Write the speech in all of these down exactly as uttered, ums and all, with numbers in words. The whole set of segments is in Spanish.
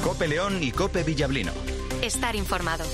COPE León y COPE Villablino. Estar informado.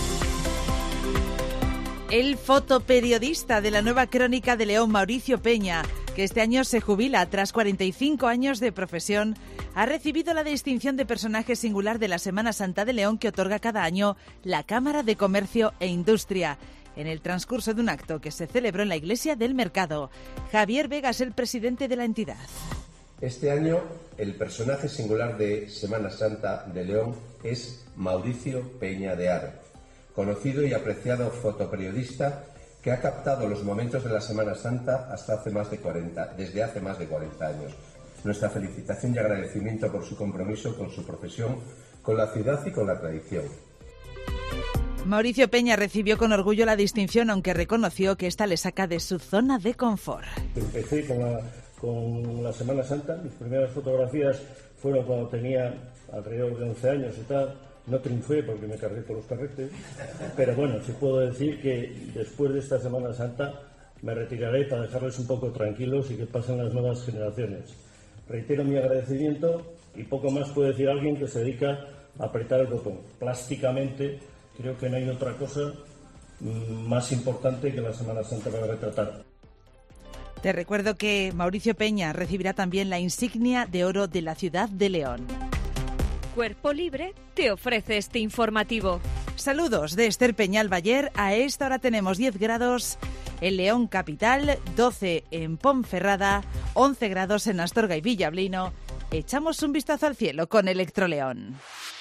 El fotoperiodista de la Nueva Crónica de León, Mauricio Peña, que este año se jubila tras cuarenta y cinco años de profesión, ha recibido la distinción de personaje singular de la Semana Santa de León que otorga cada año la Cámara de Comercio e Industria, en el transcurso de un acto que se celebró en la Iglesia del Mercado. Javier Vega es el presidente de la entidad. Este año, el personaje singular de Semana Santa de León es Mauricio Peña de Aro, conocido y apreciado fotoperiodista que ha captado los momentos de la Semana Santa hasta hace más de cuarenta, desde hace más de cuarenta años. Nuestra felicitación y agradecimiento por su compromiso con su profesión, con la ciudad y con la tradición. Mauricio Peña recibió con orgullo la distinción, aunque reconoció que esta le saca de su zona de confort. Empecé con la, con la Semana Santa. Mis primeras fotografías fueron cuando tenía alrededor de once años y tal. No triunfé porque me cargué por los carretes, pero bueno, sí puedo decir que después de esta Semana Santa me retiraré para dejarles un poco tranquilos y que pasen las nuevas generaciones. Reitero mi agradecimiento y poco más puede decir alguien que se dedica a apretar el botón. Plásticamente creo que no hay otra cosa más importante que la Semana Santa para retratar. Te recuerdo que Mauricio Peña recibirá también la insignia de oro de la ciudad de León. Cuerpo Libre te ofrece este informativo. Saludos de Esther Peñal Bayer. A esta hora tenemos diez grados en León capital, doce en Ponferrada, once grados en Astorga y Villablino. Echamos un vistazo al cielo con Electroleón.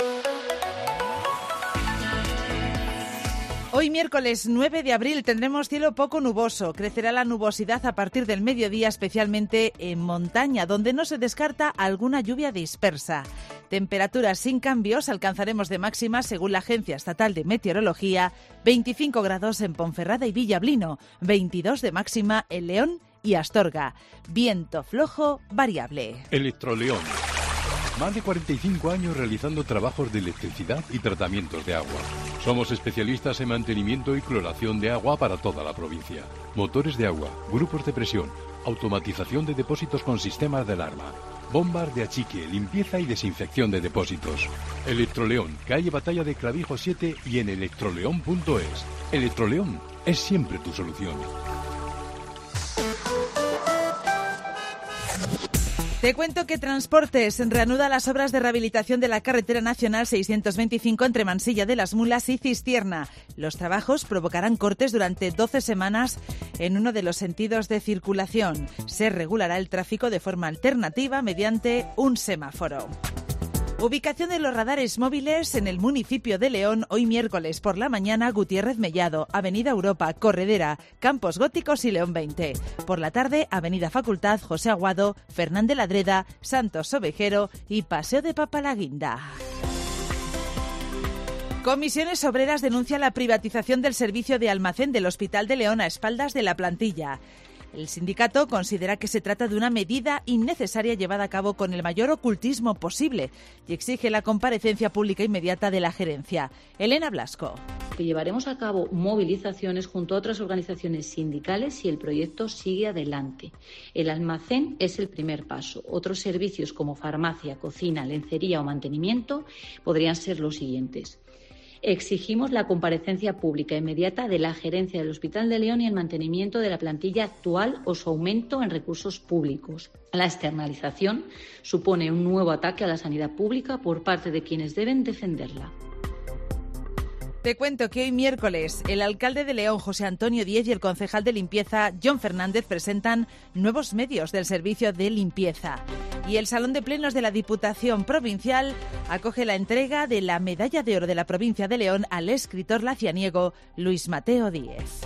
Hoy miércoles nueve de abril tendremos cielo poco nuboso. Crecerá la nubosidad a partir del mediodía, especialmente en montaña, donde no se descarta alguna lluvia dispersa. Temperaturas sin cambios, alcanzaremos de máxima, según la Agencia Estatal de Meteorología, veinticinco grados en Ponferrada y Villablino, veintidós de máxima en León y Astorga. Viento flojo variable. Electroleón. Más de cuarenta y cinco años realizando trabajos de electricidad y tratamientos de agua. Somos especialistas en mantenimiento y cloración de agua para toda la provincia. Motores de agua, grupos de presión, automatización de depósitos con sistemas de alarma, bombas de achique, limpieza y desinfección de depósitos. Electroleón, calle Batalla de Clavijo siete y en electroleón punto es. Electroleón es siempre tu solución. Te cuento que Transportes reanuda las obras de rehabilitación de la carretera nacional seiscientos veinticinco entre Mansilla de las Mulas y Cistierna. Los trabajos provocarán cortes durante doce semanas en uno de los sentidos de circulación. Se regulará el tráfico de forma alternativa mediante un semáforo. Ubicación de los radares móviles en el municipio de León. Hoy miércoles por la mañana, Gutiérrez Mellado, Avenida Europa, Corredera, Campos Góticos y León veinte. Por la tarde, Avenida Facultad, José Aguado, Fernández Ladreda, Santos Ovejero y Paseo de Papalaguinda. Comisiones Obreras denuncia la privatización del servicio de almacén del Hospital de León a espaldas de la plantilla. El sindicato considera que se trata de una medida innecesaria llevada a cabo con el mayor ocultismo posible y exige la comparecencia pública inmediata de la gerencia. Elena Blasco. Que llevaremos a cabo movilizaciones junto a otras organizaciones sindicales si el proyecto sigue adelante. El almacén es el primer paso. Otros servicios como farmacia, cocina, lencería o mantenimiento podrían ser los siguientes. Exigimos la comparecencia pública inmediata de la gerencia del Hospital de León y el mantenimiento de la plantilla actual o su aumento en recursos públicos. La externalización supone un nuevo ataque a la sanidad pública por parte de quienes deben defenderla. Te cuento que hoy miércoles el alcalde de León, José Antonio Díez, y el concejal de limpieza, John Fernández, presentan nuevos medios del servicio de limpieza. Y el Salón de Plenos de la Diputación Provincial acoge la entrega de la Medalla de Oro de la provincia de León al escritor lacianiego Luis Mateo Díez.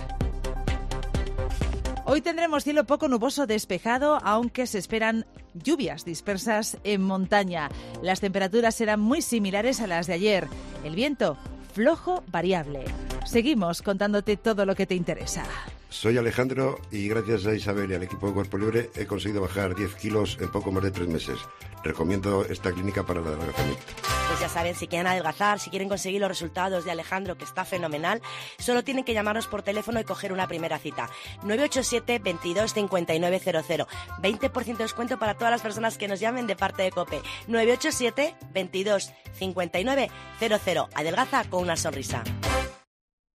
Hoy tendremos cielo poco nuboso despejado, aunque se esperan lluvias dispersas en montaña. Las temperaturas serán muy similares a las de ayer. El viento flojo variable. Seguimos contándote todo lo que te interesa. Soy Alejandro y gracias a Isabel y al equipo de Cuerpo Libre he conseguido bajar diez kilos en poco más de tres meses. Recomiendo esta clínica para el adelgazamiento. Pues ya saben, si quieren adelgazar, si quieren conseguir los resultados de Alejandro, que está fenomenal, solo tienen que llamarnos por teléfono y coger una primera cita. nueve ocho siete, veintidós, cincuenta y nueve cero cero. veinte por ciento de descuento para todas las personas que nos llamen de parte de COPE. nueve ocho siete, veintidós, cincuenta y nueve cero cero. Adelgaza con una sonrisa.